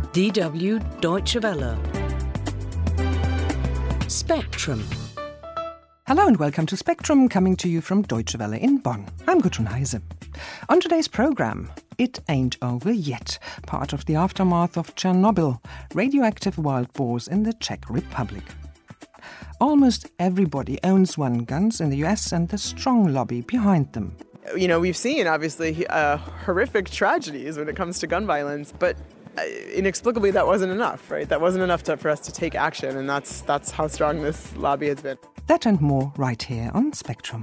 DW Deutsche Welle. Spectrum. Hello and welcome to Spectrum, coming to you from Deutsche Welle in Bonn. I'm Gudrun Heise. On today's programme, it ain't over yet. Part of the aftermath of Chernobyl, radioactive wild boars in the Czech Republic. Almost everybody owns one, guns in the US and the strong lobby behind them. You know, we've seen, obviously, horrific tragedies when it comes to gun violence, but inexplicably that wasn't enough, right? That wasn't enough for us to take action, and that's how strong this lobby has been. That and more right here on Spectrum.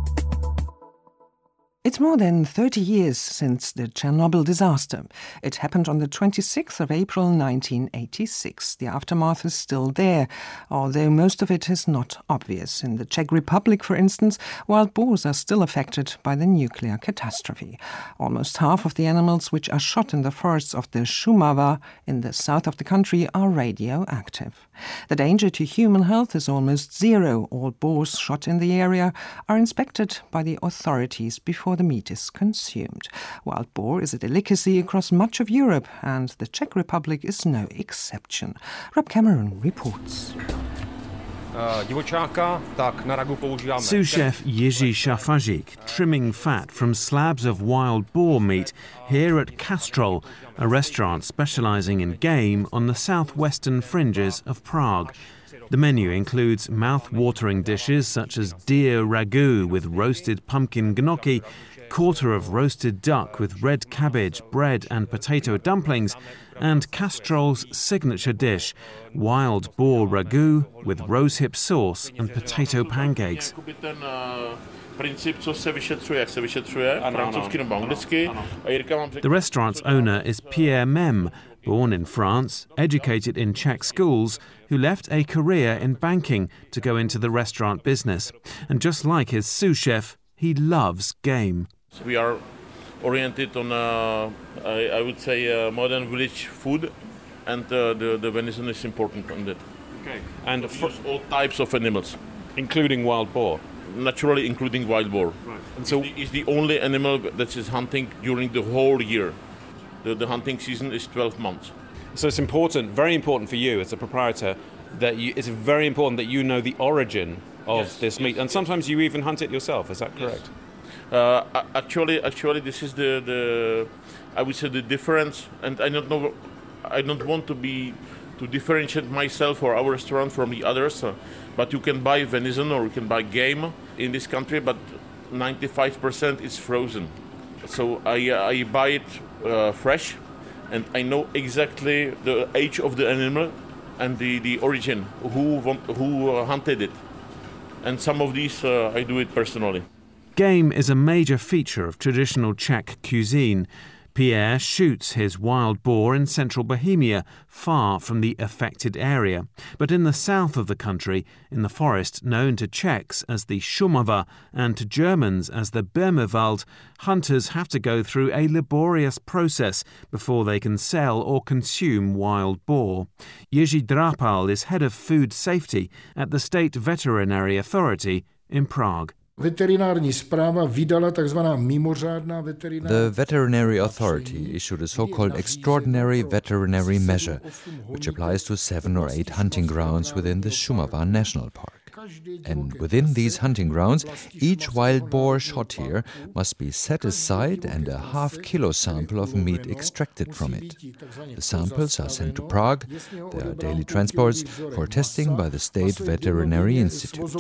It's more than 30 years since the Chernobyl disaster. It happened on the 26th of April 1986. The aftermath is still there, although most of it is not obvious. In the Czech Republic, for instance, wild boars are still affected by the nuclear catastrophe. Almost half of the animals which are shot in the forests of the Šumava in the south of the country are radioactive. The danger to human health is almost zero. All boars shot in the area are inspected by the authorities before the meat is consumed. Wild boar is a delicacy across much of Europe, and the Czech Republic is no exception. Rob Cameron reports. Sous chef Jiří Šafařík trimming fat from slabs of wild boar meat here at Kastrol, a restaurant specialising in game on the southwestern fringes of Prague. The menu includes mouth-watering dishes such as deer ragu with roasted pumpkin gnocchi, quarter of roasted duck with red cabbage, bread and potato dumplings, and Kastrol's signature dish, wild boar ragu with rosehip sauce and potato pancakes. The restaurant's owner is Pierre Mem, born in France, educated in Czech schools, who left a career in banking to go into the restaurant business. And just like his sous chef, he loves game. We are oriented on, I would say, modern village food, and the venison is important on that. Okay. And for all types of animals, including wild boar. Naturally, including wild boar. Right. And so it's the only animal that is hunting during the whole year. The hunting season is 12 months. So it's important, very important for you as a proprietor, it's very important that you know the origin of this meat, and sometimes you even hunt it yourself. Is that correct? Yes. Actually, this is the I would say the difference, and I don't want to differentiate myself or our restaurant from the others. But you can buy venison or you can buy game in this country, but 95% is frozen. So I buy it fresh, and I know exactly the age of the animal and the origin, who hunted it. And some of these I do it personally. Game is a major feature of traditional Czech cuisine. Pierre shoots his wild boar in central Bohemia, far from the affected area. But in the south of the country, in the forest known to Czechs as the Šumava and to Germans as the Böhmerwald, hunters have to go through a laborious process before they can sell or consume wild boar. Jiří Drapal is head of food safety at the State Veterinary Authority in Prague. The veterinary authority issued a so-called extraordinary veterinary measure, which applies to 7 or 8 hunting grounds within the Šumava National Park. And within these hunting grounds, each wild boar shot here must be set aside and a half-kilo sample of meat extracted from it. The samples are sent to Prague, their daily transports, for testing by the State Veterinary Institute.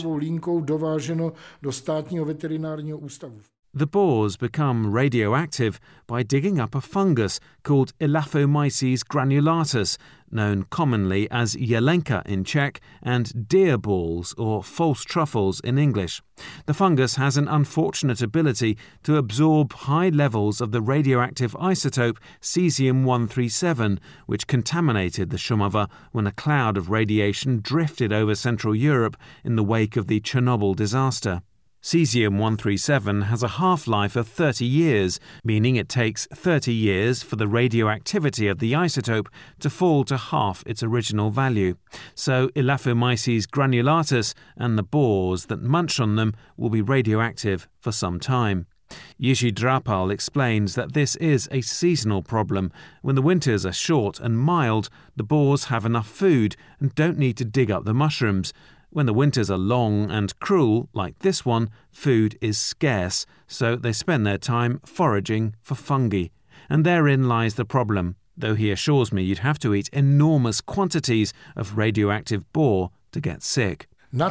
The boars become radioactive by digging up a fungus called Elaphomyces granulatus, known commonly as jelenka in Czech and deer balls or false truffles in English. The fungus has an unfortunate ability to absorb high levels of the radioactive isotope cesium-137, which contaminated the Šumava when a cloud of radiation drifted over Central Europe in the wake of the Chernobyl disaster. Cesium-137 has a half-life of 30 years, meaning it takes 30 years for the radioactivity of the isotope to fall to half its original value. So Elaphomyces granulatus and the boars that munch on them will be radioactive for some time. Jiří Drapal explains that this is a seasonal problem. When the winters are short and mild, the boars have enough food and don't need to dig up the mushrooms. When the winters are long and cruel, like this one, food is scarce, so they spend their time foraging for fungi. And therein lies the problem, though he assures me you'd have to eat enormous quantities of radioactive boar to get sick.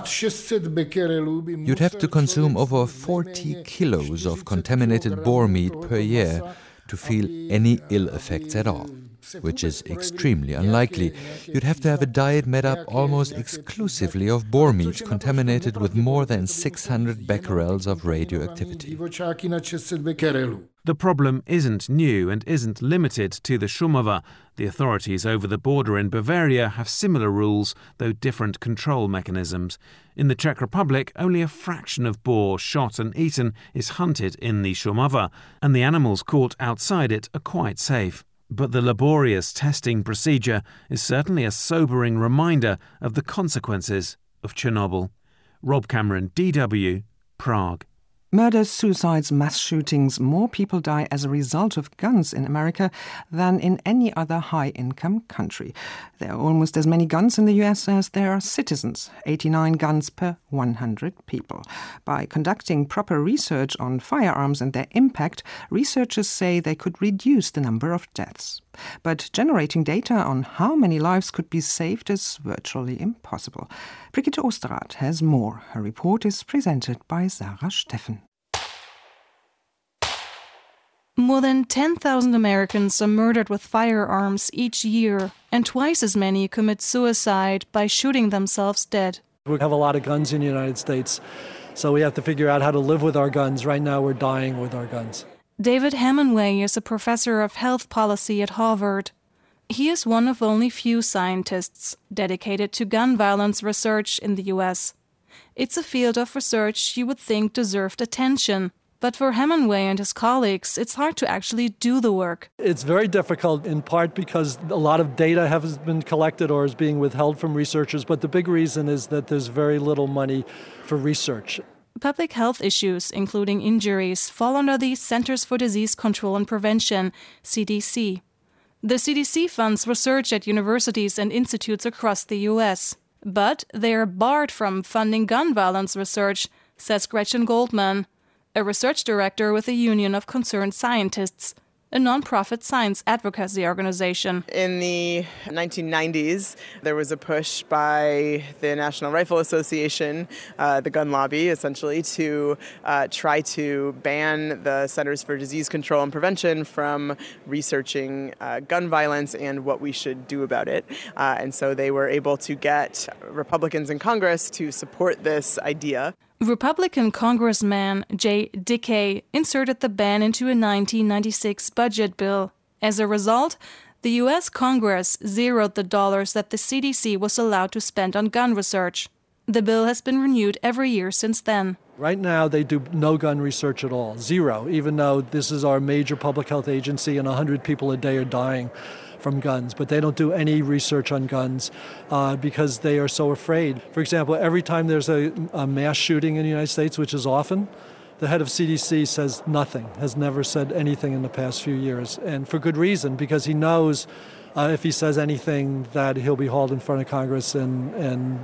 You'd have to consume over 40 kilos of contaminated boar meat per year to feel any ill effects at all, which is extremely unlikely. You'd have to have a diet made up almost exclusively of boar meat contaminated with more than 600 becquerels of radioactivity. The problem isn't new and isn't limited to the Šumava. The authorities over the border in Bavaria have similar rules, though different control mechanisms. In the Czech Republic, only a fraction of boar shot and eaten is hunted in the Šumava, and the animals caught outside it are quite safe. But the laborious testing procedure is certainly a sobering reminder of the consequences of Chernobyl. Rob Cameron, DW, Prague. Murders, suicides, mass shootings, more people die as a result of guns in America than in any other high-income country. There are almost as many guns in the US as there are citizens, 89 guns per 100 people. By conducting proper research on firearms and their impact, researchers say they could reduce the number of deaths. But generating data on how many lives could be saved is virtually impossible. Brigitte Osterrath has more. Her report is presented by Sarah Steffen. More than 10,000 Americans are murdered with firearms each year, and twice as many commit suicide by shooting themselves dead. We have a lot of guns in the United States, so we have to figure out how to live with our guns. Right now we're dying with our guns. David Hemenway is a professor of health policy at Harvard. He is one of only few scientists dedicated to gun violence research in the US. It's a field of research you would think deserved attention. But for Hemenway and his colleagues, it's hard to actually do the work. It's very difficult, in part because a lot of data has been collected or is being withheld from researchers, but the big reason is that there's very little money for research. Public health issues, including injuries, fall under the Centers for Disease Control and Prevention, CDC. The CDC funds research at universities and institutes across the US. But they are barred from funding gun violence research, says Gretchen Goldman, a research director with the Union of Concerned Scientists, a non-profit science advocacy organization. In the 1990s, there was a push by the National Rifle Association, the gun lobby, essentially, to try to ban the Centers for Disease Control and Prevention from researching gun violence and what we should do about it. And so they were able to get Republicans in Congress to support this idea. Republican Congressman Jay Dickey inserted the ban into a 1996 budget bill. As a result, the U.S. Congress zeroed the dollars that the CDC was allowed to spend on gun research. The bill has been renewed every year since then. Right now, they do no gun research at all, zero, even though this is our major public health agency and 100 people a day are dying from guns, but they don't do any research on guns because they are so afraid. For example, every time there's a mass shooting in the United States, which is often, the head of CDC says nothing, has never said anything in the past few years, and for good reason, because he knows if he says anything that he'll be hauled in front of Congress and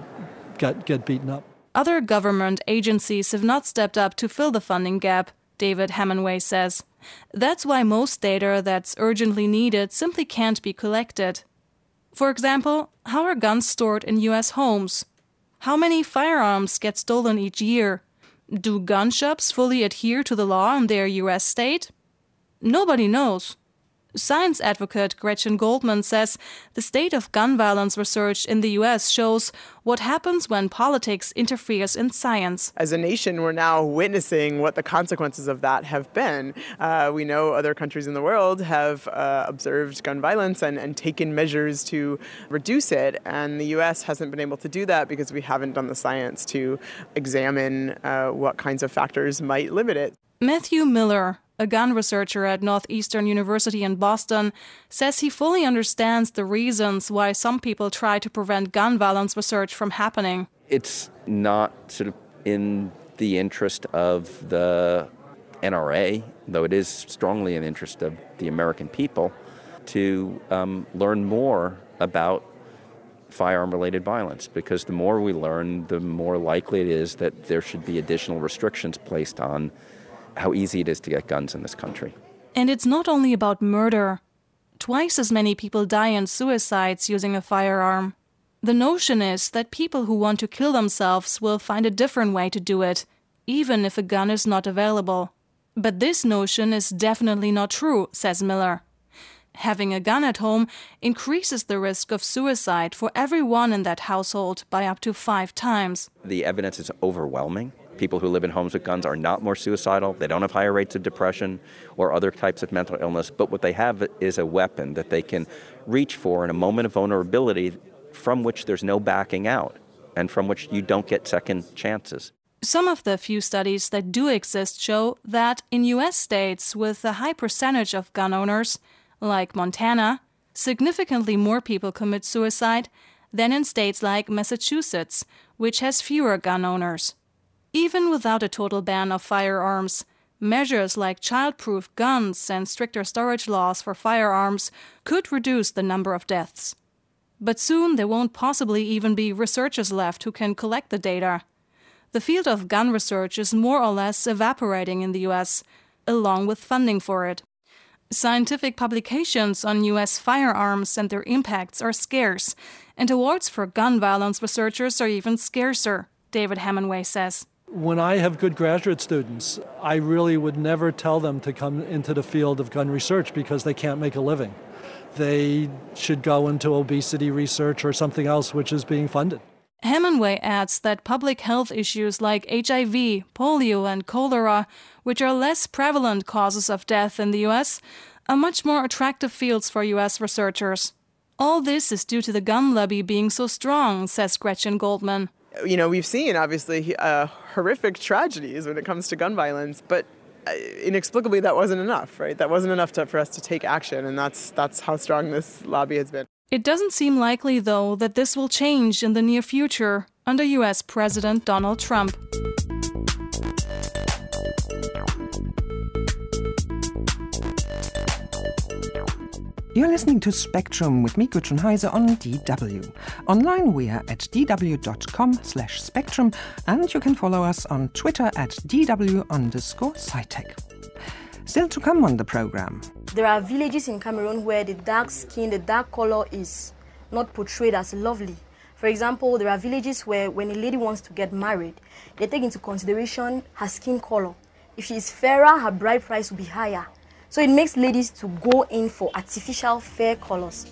get beaten up. Other government agencies have not stepped up to fill the funding gap, David Hemenway says. That's why most data that's urgently needed simply can't be collected. For example, how are guns stored in U.S. homes? How many firearms get stolen each year? Do gun shops fully adhere to the law in their U.S. state? Nobody knows. Science advocate Gretchen Goldman says the state of gun violence research in the U.S. shows what happens when politics interferes in science. As a nation, we're now witnessing what the consequences of that have been. We know other countries in the world have observed gun violence and taken measures to reduce it, and the U.S. hasn't been able to do that because we haven't done the science to examine what kinds of factors might limit it. Matthew Miller, a gun researcher at Northeastern University in Boston, says he fully understands the reasons why some people try to prevent gun violence research from happening. It's not sort of in the interest of the NRA, though it is strongly in the interest of the American people, to learn more about firearm-related violence, because the more we learn, the more likely it is that there should be additional restrictions placed on how easy it is to get guns in this country. And it's not only about murder. Twice as many people die in suicides using a firearm. The notion is that people who want to kill themselves will find a different way to do it, even if a gun is not available. But this notion is definitely not true, says Miller. Having a gun at home increases the risk of suicide for everyone in that household by up to 5 times. The evidence is overwhelming. People who live in homes with guns are not more suicidal. They don't have higher rates of depression or other types of mental illness. But what they have is a weapon that they can reach for in a moment of vulnerability from which there's no backing out and from which you don't get second chances. Some of the few studies that do exist show that in U.S. states with a high percentage of gun owners, like Montana, significantly more people commit suicide than in states like Massachusetts, which has fewer gun owners. Even without a total ban of firearms, measures like child-proof guns and stricter storage laws for firearms could reduce the number of deaths. But soon there won't possibly even be researchers left who can collect the data. The field of gun research is more or less evaporating in the U.S., along with funding for it. Scientific publications on U.S. firearms and their impacts are scarce, and awards for gun violence researchers are even scarcer, David Hemenway says. When I have good graduate students, I really would never tell them to come into the field of gun research because they can't make a living. They should go into obesity research or something else which is being funded. Hemenway adds that public health issues like HIV, polio, and cholera, which are less prevalent causes of death in the U.S., are much more attractive fields for U.S. researchers. All this is due to the gun lobby being so strong, says Gretchen Goldman. You know, we've seen, obviously, horrific tragedies when it comes to gun violence, but inexplicably that wasn't enough, right? That wasn't enough for us to take action, and that's how strong this lobby has been. It doesn't seem likely, though, that this will change in the near future under U.S. President Donald Trump. You're listening to Spectrum with me, Gudrun Heise, on DW. Online we are at dw.com/spectrum, and you can follow us on Twitter at DW_SciTech. Still to come on the program. There are villages in Cameroon where the dark skin, the dark color is not portrayed as lovely. For example, there are villages where when a lady wants to get married, they take into consideration her skin color. If she is fairer, her bride price will be higher. So it makes ladies to go in for artificial fair colors.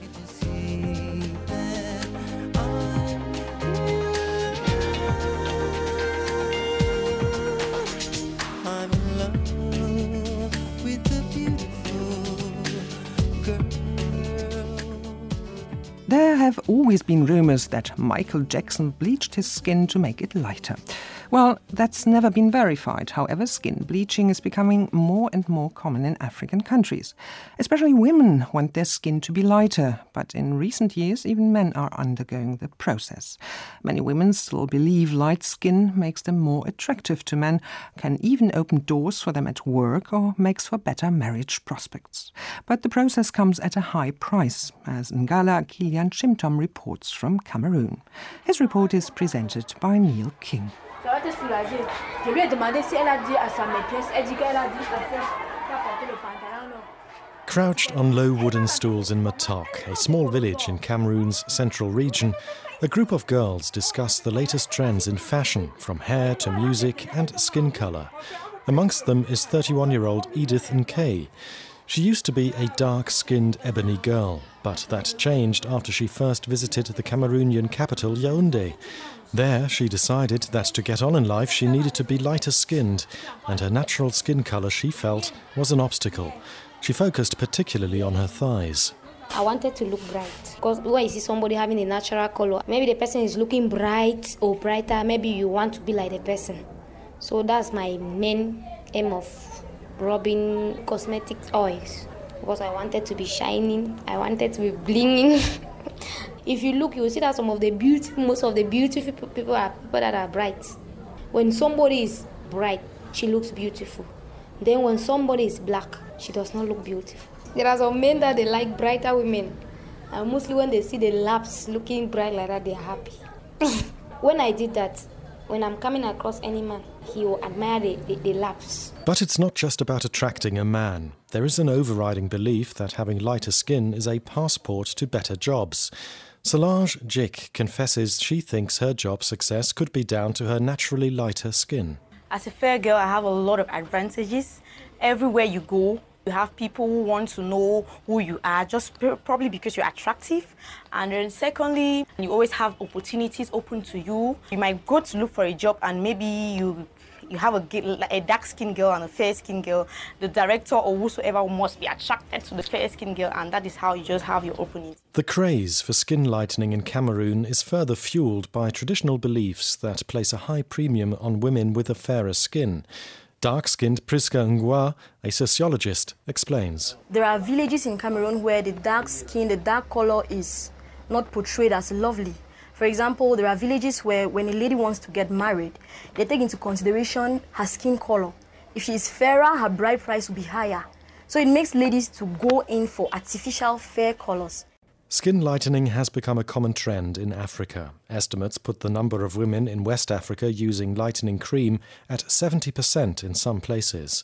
There have always been rumors that Michael Jackson bleached his skin to make it lighter. Well, that's never been verified. However, skin bleaching is becoming more and more common in African countries. Especially women want their skin to be lighter, but in recent years even men are undergoing the process. Many women still believe light skin makes them more attractive to men, can even open doors for them at work or makes for better marriage prospects. But the process comes at a high price, as Ngala Kilian Chimtom reports from Cameroon. His report is presented by Neil King. Crouched on low wooden stools in Matok, a small village in Cameroon's central region, a group of girls discuss the latest trends in fashion, from hair to music and skin colour. Amongst them is 31-year-old Edith Nkay. She used to be a dark-skinned ebony girl, but that changed after she first visited the Cameroonian capital, Yaoundé. There, she decided that to get on in life she needed to be lighter-skinned, and her natural skin colour, she felt, was an obstacle. She focused particularly on her thighs. I wanted to look bright, because when you see somebody having a natural colour, maybe the person is looking bright or brighter, maybe you want to be like the person. So that's my main aim of rubbing cosmetic oils, because I wanted to be shining, I wanted to be blinging. If you look, you will see that most of the beautiful people are people that are bright. When somebody is bright, she looks beautiful. Then when somebody is black, she does not look beautiful. There are some men that they like brighter women. And mostly when they see the laps looking bright like that, they're happy. When I did that, when I'm coming across any man, he will admire the laps. But it's not just about attracting a man. There is an overriding belief that having lighter skin is a passport to better jobs. Solange Jik confesses she thinks her job success could be down to her naturally lighter skin. As a fair girl, I have a lot of advantages. Everywhere you go, you have people who want to know who you are, just probably because you're attractive. And then secondly, you always have opportunities open to you. You might go to look for a job and maybe you have a dark-skinned girl and a fair-skinned girl. The director or whosoever must be attracted to the fair-skinned girl, and that is how you just have your opening. The craze for skin lightening in Cameroon is further fueled by traditional beliefs that place a high premium on women with a fairer skin. Dark-skinned Priska Ngwa, a sociologist, explains. There are villages in Cameroon where the dark skin, the dark color is not portrayed as lovely. For example, there are villages where when a lady wants to get married, they take into consideration her skin color. If she is fairer, her bride price will be higher. So it makes ladies to go in for artificial fair colors. Skin lightening has become a common trend in Africa. Estimates put the number of women in West Africa using lightening cream at 70% in some places.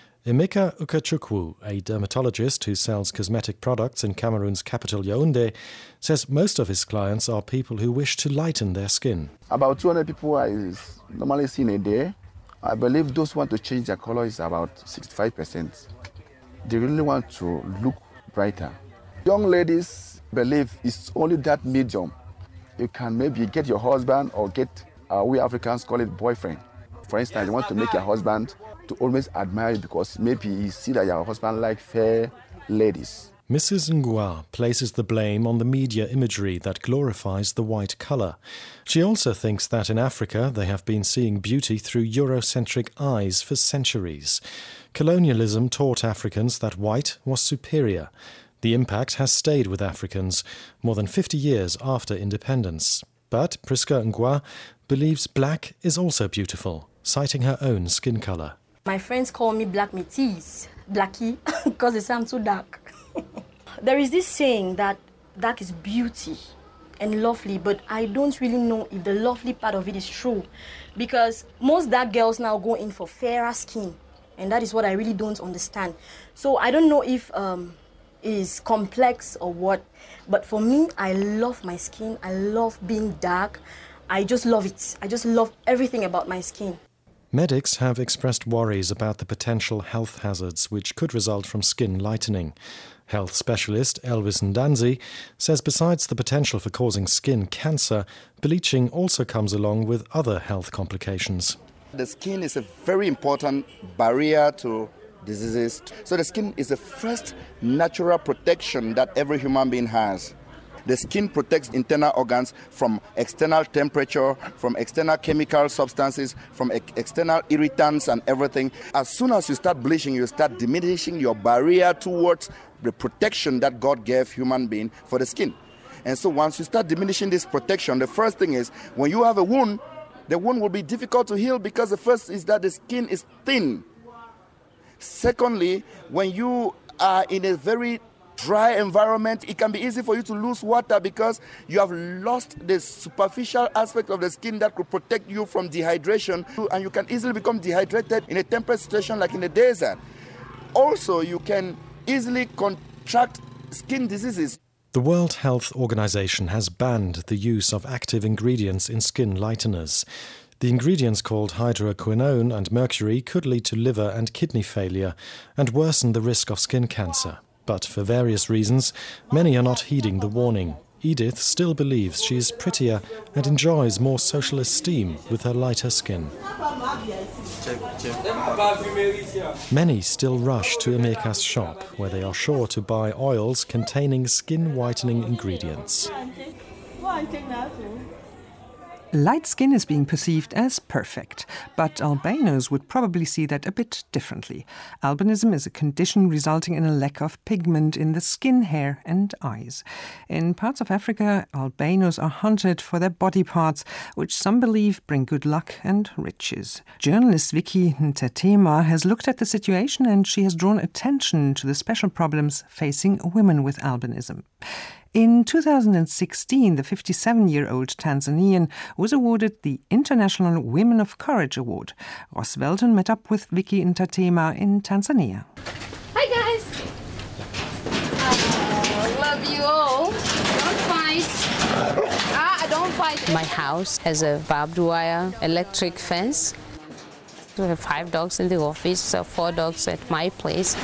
Emeka Ukachukwu, a dermatologist who sells cosmetic products in Cameroon's capital Yaoundé, says most of his clients are people who wish to lighten their skin. About 200 people I normally see in a day. I believe those who want to change their color is about 65%. They really want to look brighter. Young ladies believe it's only that medium. You can maybe get your husband or get, we Africans call it boyfriend. For instance, you want to make your husband to always admire you because maybe you see that your husband likes fair ladies. Mrs. Ngwa places the blame on the media imagery that glorifies the white colour. She also thinks that in Africa they have been seeing beauty through Eurocentric eyes for centuries. Colonialism taught Africans that white was superior. The impact has stayed with Africans more than 50 years after independence. But Priska Ngwa believes black is also beautiful, citing her own skin colour. My friends call me black métisse, blackie, because they say I'm too dark. There is this saying that dark is beauty and lovely, but I don't really know if the lovely part of it is true, because most dark girls now go in for fairer skin, and that is what I really don't understand. So I don't know if it is complex or what, but for me, I love my skin. I love being dark. I just love it. I just love everything about my skin. Medics have expressed worries about the potential health hazards which could result from skin lightening. Health specialist Elvis Ndanzi says besides the potential for causing skin cancer, bleaching also comes along with other health complications. The skin is a very important barrier to diseases. So the skin is the first natural protection that every human being has. The skin protects internal organs from external temperature, from external chemical substances, from external irritants and everything. As soon as you start bleaching, you start diminishing your barrier towards the protection that God gave human being for the skin. And so once you start diminishing this protection, the first thing is when you have a wound, the wound will be difficult to heal because the first is that the skin is thin. Secondly, when you are in a very dry environment, it can be easy for you to lose water because you have lost the superficial aspect of the skin that could protect you from dehydration, and you can easily become dehydrated in a temperate situation like in the desert. Also, you can easily contract skin diseases. The World Health Organization has banned the use of active ingredients in skin lighteners. The ingredients called hydroquinone and mercury could lead to liver and kidney failure and worsen the risk of skin cancer. But for various reasons, many are not heeding the warning. Edith still believes she is prettier and enjoys more social esteem with her lighter skin. Many still rush to Emeka's shop, where they are sure to buy oils containing skin-whitening ingredients. Light skin is being perceived as perfect, but albinos would probably see that a bit differently. Albinism is a condition resulting in a lack of pigment in the skin, hair and eyes. In parts of Africa, albinos are hunted for their body parts, which some believe bring good luck and riches. Journalist Vicky Ntetema has looked at the situation and she has drawn attention to the special problems facing women with albinism. In 2016, the 57-year-old Tanzanian was awarded the International Women of Courage Award. Ross Welton met up with Vicky Ntetema in Tanzania. Hi guys! I love you all. Don't fight. Don't fight. My house has a barbed wire electric fence. We have 5 dogs in the office, 4 dogs at my place.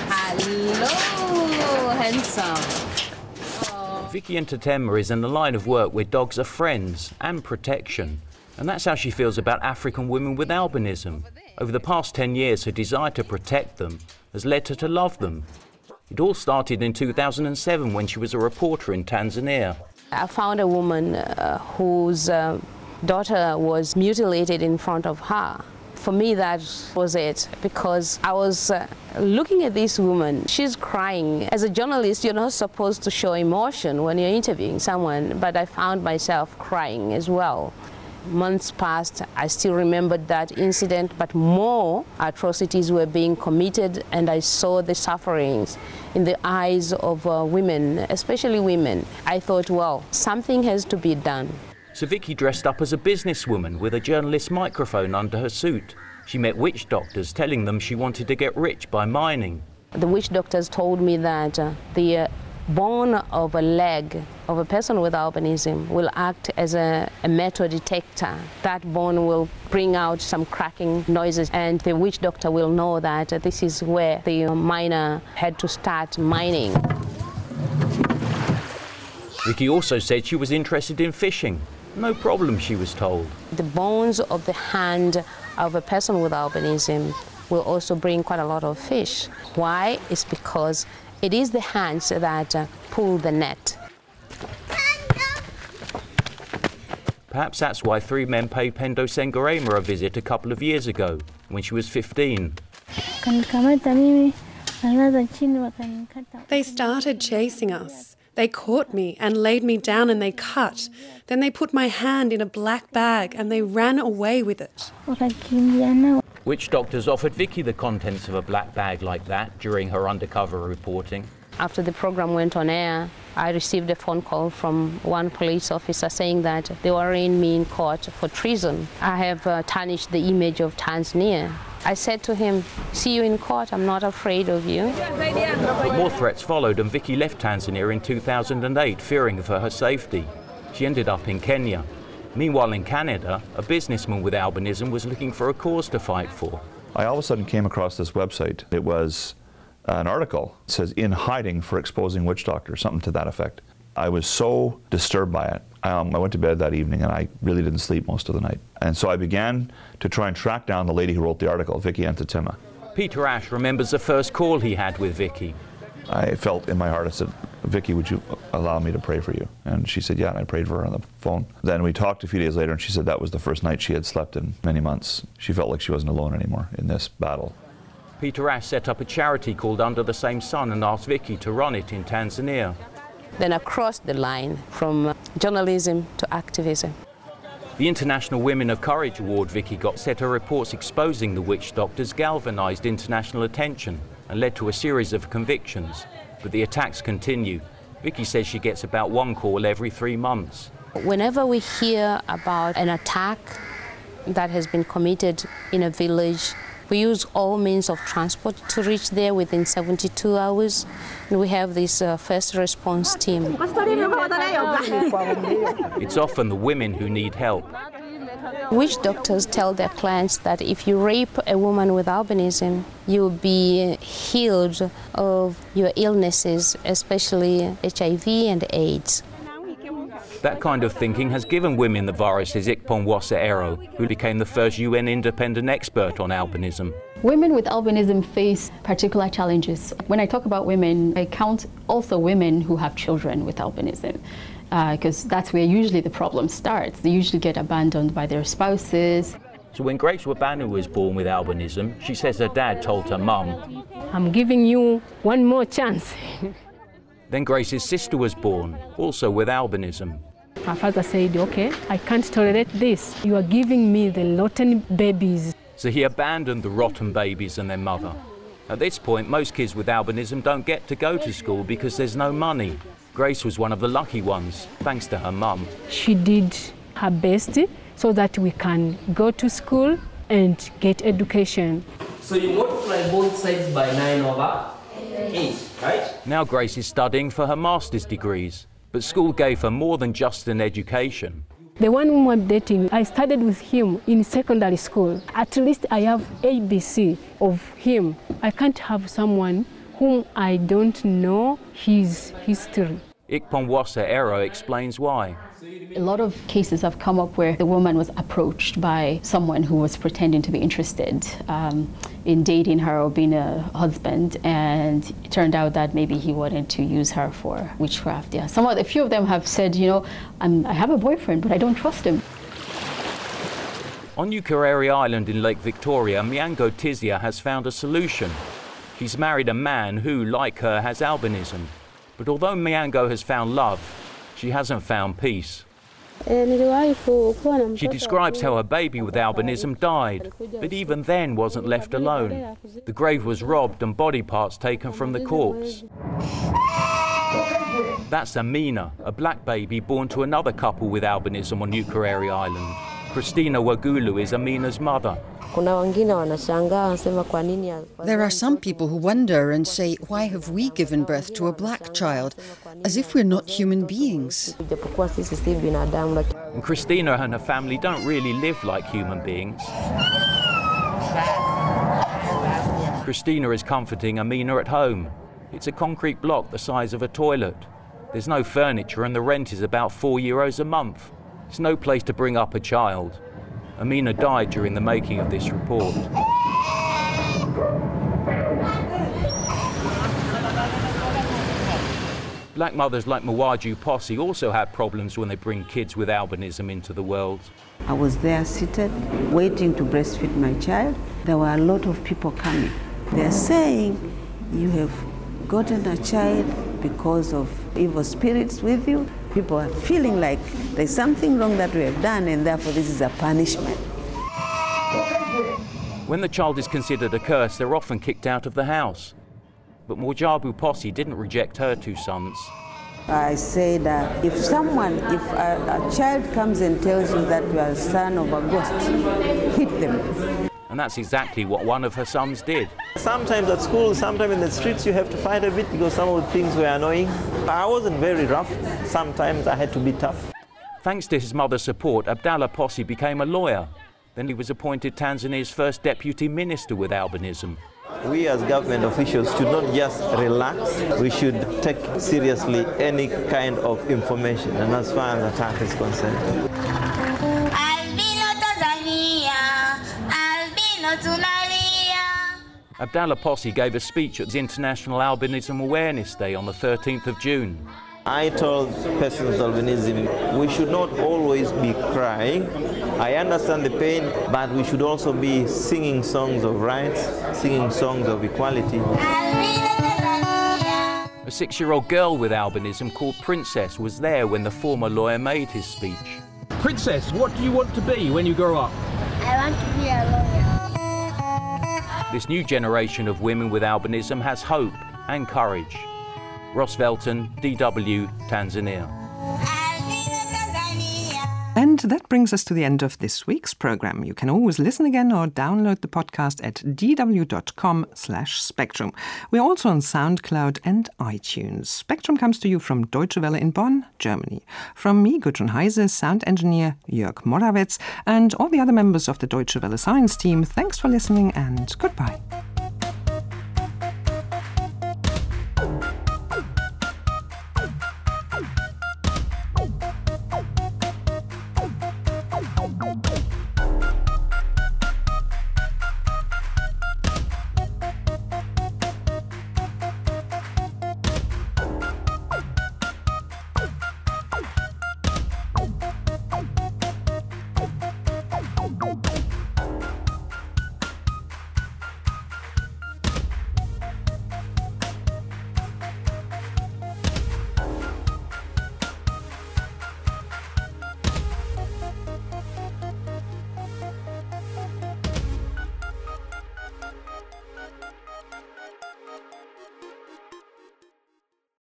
Hello, handsome. Vicky Ntetema is in the line of work where dogs are friends and protection. And that's how she feels about African women with albinism. Over the past 10 years, her desire to protect them has led her to love them. It all started in 2007 when she was a reporter in Tanzania. I found a woman whose daughter was mutilated in front of her. For me, that was it, because I was looking at this woman. She's crying. As a journalist, you're not supposed to show emotion when you're interviewing someone, but I found myself crying as well. Months passed, I still remembered that incident, but more atrocities were being committed, and I saw the sufferings in the eyes of women, especially women. I thought, well, something has to be done. So Vicky dressed up as a businesswoman with a journalist's microphone under her suit. She met witch doctors telling them she wanted to get rich by mining. The witch doctors told me that the bone of a leg of a person with albinism will act as a metal detector. That bone will bring out some cracking noises, and the witch doctor will know that this is where the miner had to start mining. Vicky also said she was interested in fishing. No problem, she was told. The bones of the hand of a person with albinism will also bring quite a lot of fish. Why? It's because it is the hands that pull the net. Perhaps that's why 3 men paid Pendo Sengarema a visit a couple of years ago, when she was 15. They started chasing us. They caught me and laid me down and they cut. Then they put my hand in a black bag and they ran away with it. Witch doctors offered Vicky the contents of a black bag like that during her undercover reporting. After the program went on air, I received a phone call from one police officer saying that they were arraigned me in court for treason. I have tarnished the image of Tanzania. I said to him, see you in court, I'm not afraid of you. But more threats followed and Vicky left Tanzania in 2008, fearing for her safety. She ended up in Kenya. Meanwhile in Canada, a businessman with albinism was looking for a cause to fight for. I all of a sudden came across this website. It was an article. It says, in hiding for exposing witch doctors, something to that effect. I was so disturbed by it. I went to bed that evening and I really didn't sleep most of the night. And so I began to try and track down the lady who wrote the article, Vicky Ntetema. Peter Ash remembers the first call he had with Vicky. I felt in my heart, I said, Vicky, would you allow me to pray for you? And she said, yeah, and I prayed for her on the phone. Then we talked a few days later and she said that was the first night she had slept in many months. She felt like she wasn't alone anymore in this battle. Peter Ash set up a charity called Under the Same Sun and asked Vicky to run it in Tanzania. Then I crossed the line from journalism to activism. The International Women of Courage Award Vicky got said her reports exposing the witch doctors galvanized international attention and led to a series of convictions. But the attacks continue. Vicky says she gets about 1 call every 3 months. Whenever we hear about an attack that has been committed in a village, we use all means of transport to reach there within 72 hours. And we have this first response team. It's often the women who need help. Witch doctors tell their clients that if you rape a woman with albinism, you'll be healed of your illnesses, especially HIV and AIDS. That kind of thinking has given women the virus, says Ikponwasa Ero, who became the first UN independent expert on albinism. Women with albinism face particular challenges. When I talk about women, I count also women who have children with albinism. because that's where usually the problem starts. They usually get abandoned by their spouses. So when Grace Wabanu was born with albinism, she says her dad told her mum, "I'm giving you one more chance." Then Grace's sister was born, also with albinism. My father said, "Okay, I can't tolerate this. You are giving me the rotten babies." So he abandoned the rotten babies and their mother. At this point, most kids with albinism don't get to go to school because there's no money. Grace was one of the lucky ones, thanks to her mum. She did her best so that we can go to school and get education. So you multiply both sides by 9/8, right? Now Grace is studying for her master's degrees, but school gave her more than just an education. The one whom I'm dating, I studied with him in secondary school. At least I have ABC of him. I can't have someone whom I don't know his history. Ikponwasa Ero explains why. A lot of cases have come up where the woman was approached by someone who was pretending to be interested in dating her or being a husband, and it turned out that maybe he wanted to use her for witchcraft. Yeah, a few of them have said, I have a boyfriend, but I don't trust him. On Ukureri Island in Lake Victoria, Miango Tizia has found a solution. She's married a man who, like her, has albinism. But although Miango has found love, she hasn't found peace. She describes how her baby with albinism died, but even then wasn't left alone. The grave was robbed and body parts taken from the corpse. That's Amina, a black baby born to another couple with albinism on Ukureri Island. Christina Wagulu is Amina's mother. There are some people who wonder and say, why have we given birth to a black child? As if we're not human beings. And Christina and her family don't really live like human beings. Christina is comforting Amina at home. It's a concrete block the size of a toilet. There's no furniture and the rent is about €4 a month. It's no place to bring up a child. Amina died during the making of this report. Black mothers like Mwaju Posse also have problems when they bring kids with albinism into the world. I was there seated, waiting to breastfeed my child. There were a lot of people coming. They're saying, you have gotten a child because of evil spirits with you. People are feeling like there's something wrong that we have done, and therefore this is a punishment. When the child is considered a curse, they're often kicked out of the house. But Mojabu Posse didn't reject her two sons. I said, if a child comes and tells you that you are a son of a ghost, hit them. And that's exactly what one of her sons did. Sometimes at school, sometimes in the streets, you have to fight a bit because some of the things were annoying. I wasn't very rough. Sometimes I had to be tough. Thanks to his mother's support, Abdallah Posse became a lawyer. Then he was appointed Tanzania's first deputy minister with albinism. We as government officials should not just relax. We should take seriously any kind of information, and as far as attack is concerned. Abdallah Posse gave a speech at the International Albinism Awareness Day on the 13th of June. I told persons with albinism, we should not always be crying. I understand the pain, but we should also be singing songs of rights, singing songs of equality. A 6-year-old girl with albinism called Princess was there when the former lawyer made his speech. Princess, what do you want to be when you grow up? I want to be a lawyer. This new generation of women with albinism has hope and courage. Ross Velton, DW, Tanzania. And that brings us to the end of this week's programme. You can always listen again or download the podcast at dw.com/Spectrum. We're also on SoundCloud and iTunes. Spectrum comes to you from Deutsche Welle in Bonn, Germany. From me, Gudrun Heise, sound engineer Jörg Morawetz, and all the other members of the Deutsche Welle science team, thanks for listening and goodbye.